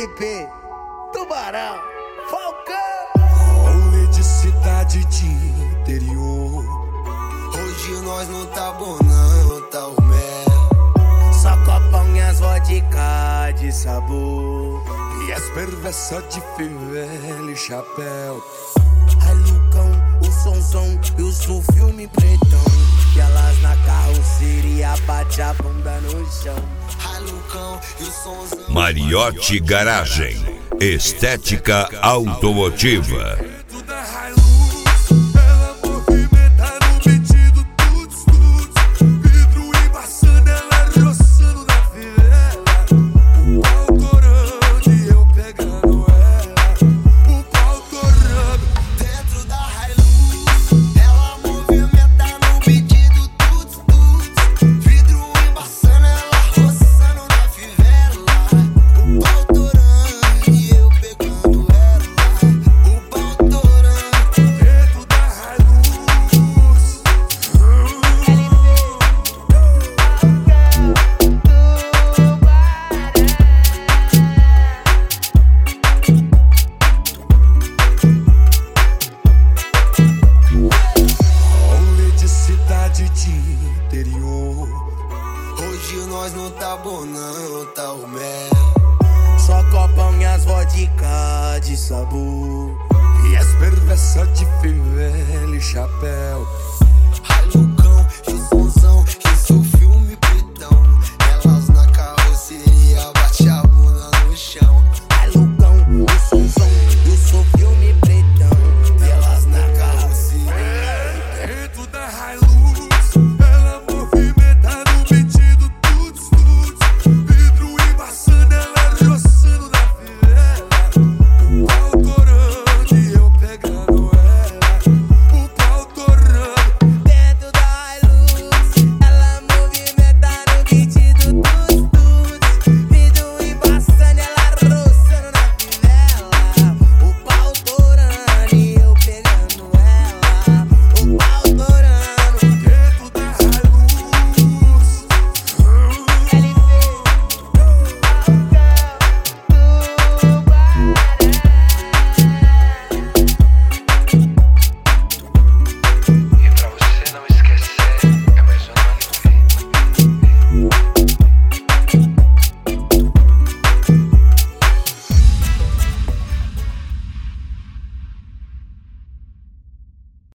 Felipe, Tubarão, Falcão. Rolê de cidade de interior. Hoje nós não tá bom não, tá o mel. Só copão e as vodka de sabor. E as perversas de fivela e chapéu. Ai Lucão, o sonzão e o filme pretão. E elas na carroceria bate a bunda no chão. Ai Lucão e o sonzão. Mariotti Garagem, estética automotiva. Hoje nós não tá bom não, tá o mel. Só copão e as vodka de sabor. E as perversas de fivela e chapéu.